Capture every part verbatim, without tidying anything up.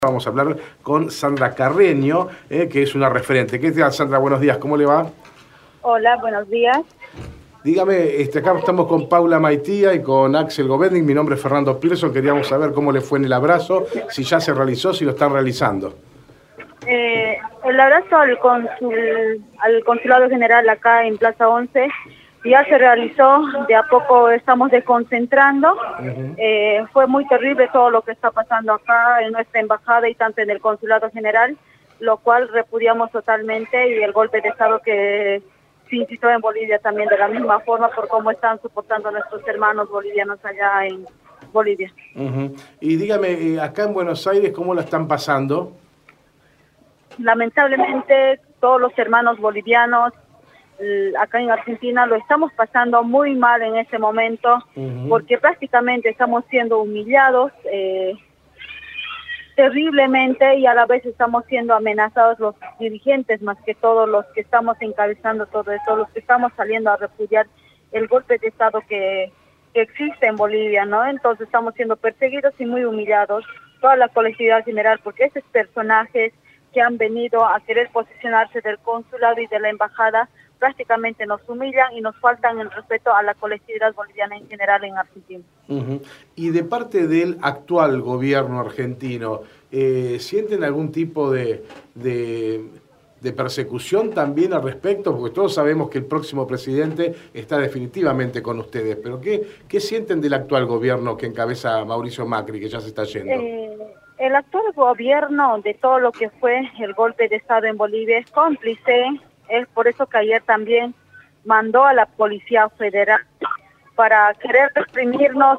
Vamos a hablar con Sandra Carreño, eh, que es una referente. ¿Qué tal, Sandra? Buenos días, ¿cómo le va? Hola, buenos días. Dígame, este, acá estamos con Paula Maitía y con Axel Governing. Mi nombre es Fernando Pearson. Queríamos saber cómo le fue en el abrazo, si ya se realizó, si lo están realizando. Eh, el abrazo al, consul, al Consulado General acá en Plaza once ya se realizó, de a poco estamos desconcentrando. Uh-huh. eh, fue muy terrible todo lo que está pasando acá en nuestra embajada y tanto en el Consulado General, lo cual repudiamos totalmente, y el golpe de Estado que se incitó en Bolivia también de la misma forma por cómo están soportando a nuestros hermanos bolivianos allá en Bolivia. Uh-huh. Y dígame, acá en Buenos Aires, ¿cómo la están pasando? Lamentablemente todos los hermanos bolivianos acá en Argentina lo estamos pasando muy mal en este momento, uh-huh. porque prácticamente estamos siendo humillados eh, terriblemente, y a la vez estamos siendo amenazados los dirigentes, más que todos los que estamos encabezando todo esto, los que estamos saliendo a repudiar el golpe de Estado que, que existe en Bolivia, ¿no? Entonces estamos siendo perseguidos y muy humillados, toda la colectividad general, porque esos personajes que han venido a querer posicionarse del consulado y de la embajada prácticamente nos humillan y nos faltan el respeto a la colectividad boliviana en general en Argentina. Uh-huh. Y de parte del actual gobierno argentino, eh, ¿sienten algún tipo de, de, de persecución también al respecto? Porque todos sabemos que el próximo presidente está definitivamente con ustedes, pero ¿qué, qué sienten del actual gobierno que encabeza Mauricio Macri, que ya se está yendo? Eh, el actual gobierno de todo lo que fue el golpe de Estado en Bolivia es cómplice. Es por eso que ayer también mandó a la Policía Federal para querer reprimirnos.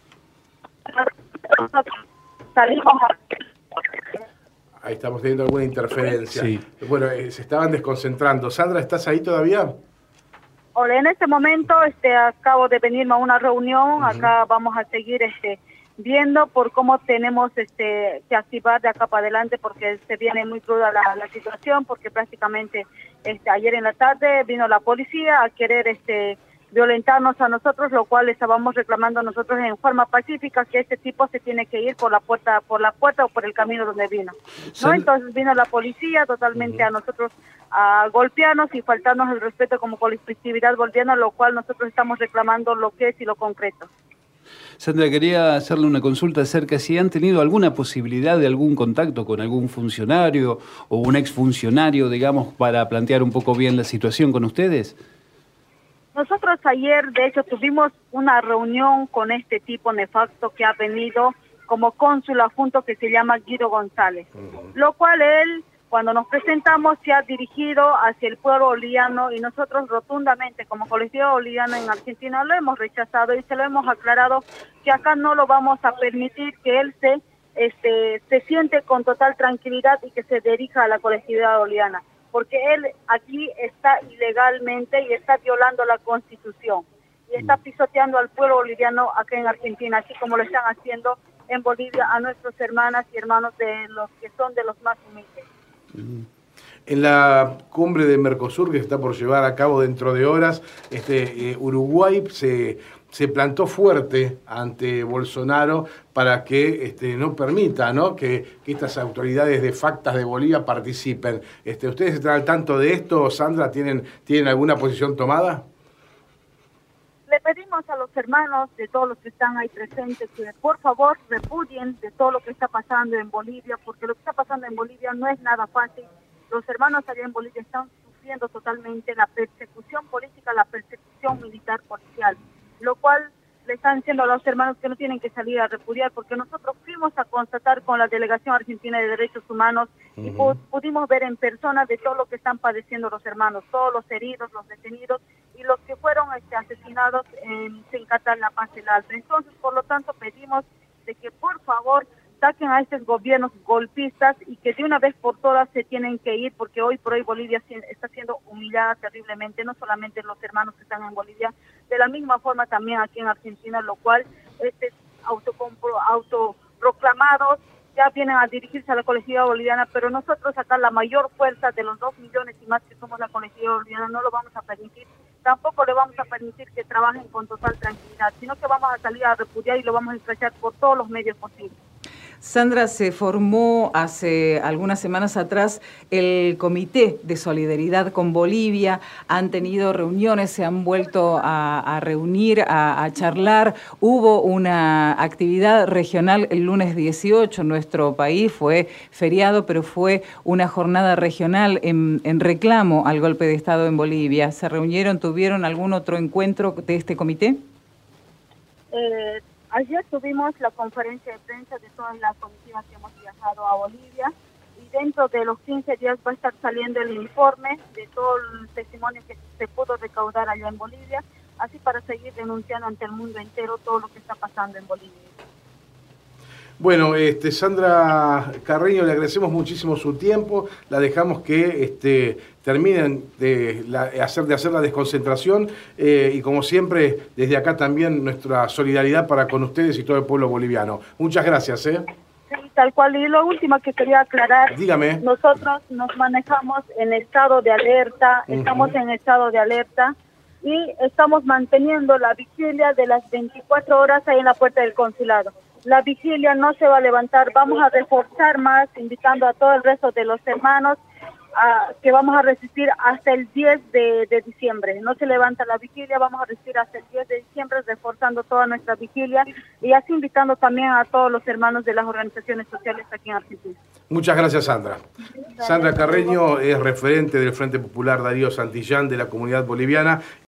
Salimos a... Ahí estamos teniendo alguna interferencia. Sí. Bueno, eh, se estaban desconcentrando. Sandra, ¿estás ahí todavía? Hola, en este momento este, acabo de venirme a una reunión. Uh-huh. Acá vamos a seguir este, viendo por cómo tenemos este, que activar de acá para adelante, porque se viene muy cruda la, la situación, porque prácticamente este, ayer en la tarde vino la policía a querer este, violentarnos a nosotros, lo cual estábamos reclamando nosotros en forma pacífica que este tipo se tiene que ir por la puerta, por la puerta o por el camino donde vino, ¿no? Entonces vino la policía totalmente uh-huh. a nosotros a golpearnos y faltarnos el respeto como colectividad boliviana, lo cual nosotros estamos reclamando lo que es y lo concreto. Sandra, quería hacerle una consulta acerca si han tenido alguna posibilidad de algún contacto con algún funcionario o un exfuncionario, digamos, para plantear un poco bien la situación con ustedes. Nosotros ayer, de hecho, tuvimos una reunión con este tipo nefasto que ha venido como cónsul adjunto, que se llama Guido González, uh-huh. lo cual él, cuando nos presentamos, se ha dirigido hacia el pueblo boliviano, y nosotros rotundamente como colectivo boliviano en Argentina lo hemos rechazado y se lo hemos aclarado que acá no lo vamos a permitir que él se, este, se siente con total tranquilidad y que se dirija a la colectividad boliviana, porque él aquí está ilegalmente y está violando la Constitución y está pisoteando al pueblo boliviano acá en Argentina, así como lo están haciendo en Bolivia a nuestras hermanas y hermanos de los que son de los más humildes. En la cumbre de Mercosur que se está por llevar a cabo dentro de horas, este, eh, Uruguay se, se plantó fuerte ante Bolsonaro para que este, no permita, ¿no? Que, que estas autoridades de factas de Bolivia participen. Este, ¿Ustedes están al tanto de esto, Sandra? ¿Tienen, ¿tienen alguna posición tomada? Le pedimos a los hermanos de todos los que están ahí presentes que por favor repudien de todo lo que está pasando en Bolivia, porque lo que está pasando en Bolivia no es nada fácil. Los hermanos allá en Bolivia están sufriendo totalmente la persecución política, la persecución militar policial, lo cual le están diciendo a los hermanos que no tienen que salir a repudiar, porque nosotros fuimos a constatar con la Delegación Argentina de Derechos Humanos uh-huh. y pu- pudimos ver en persona de todo lo que están padeciendo los hermanos, todos los heridos, los detenidos y los que fueron este, asesinados en Sencatán, La Paz, el Alto. Entonces, por lo tanto, pedimos de que por favor saquen a estos gobiernos golpistas y que de una vez por todas se tienen que ir, porque hoy por hoy Bolivia está siendo humillada terriblemente, no solamente los hermanos que están en Bolivia, de la misma forma también aquí en Argentina, lo cual este autocompro, autoproclamados ya vienen a dirigirse a la colectividad boliviana, pero nosotros acá la mayor fuerza de los dos millones y más que somos la colectividad boliviana no lo vamos a permitir, tampoco le vamos a permitir que trabajen con total tranquilidad, sino que vamos a salir a repudiar y lo vamos a estrechar por todos los medios posibles. Sandra, se formó hace algunas semanas atrás el Comité de Solidaridad con Bolivia. Han tenido reuniones, se han vuelto a, a reunir, a, a charlar. Hubo una actividad regional el lunes dieciocho. Nuestro país fue feriado, pero fue una jornada regional en, en reclamo al golpe de Estado en Bolivia. ¿Se reunieron, tuvieron algún otro encuentro de este comité? Eh, ayer tuvimos la conferencia de prensa de todas las comitivas que hemos viajado a Bolivia y dentro de los quince días va a estar saliendo el informe de todo el testimonio que se pudo recaudar allá en Bolivia, así para seguir denunciando ante el mundo entero todo lo que está pasando en Bolivia. Bueno, este, Sandra Carreño, le agradecemos muchísimo su tiempo, la dejamos que este, terminen de, la, hacer, de hacer la desconcentración eh, y como siempre, desde acá también nuestra solidaridad para con ustedes y todo el pueblo boliviano. Muchas gracias. ¿eh? Sí, tal cual. Y lo último que quería aclarar, dígame. Nosotros nos manejamos en estado de alerta, uh-huh. estamos en estado de alerta y estamos manteniendo la vigilia de las veinticuatro horas ahí en la puerta del consulado. La vigilia no se va a levantar, vamos a reforzar más, invitando a todo el resto de los hermanos a, que vamos a resistir hasta el diez de, de diciembre. No se levanta la vigilia, vamos a resistir hasta el diez de diciembre, reforzando toda nuestra vigilia y así invitando también a todos los hermanos de las organizaciones sociales aquí en Argentina. Muchas gracias, Sandra. Sandra Carreño es referente del Frente Popular Darío Santillán de la Comunidad Boliviana.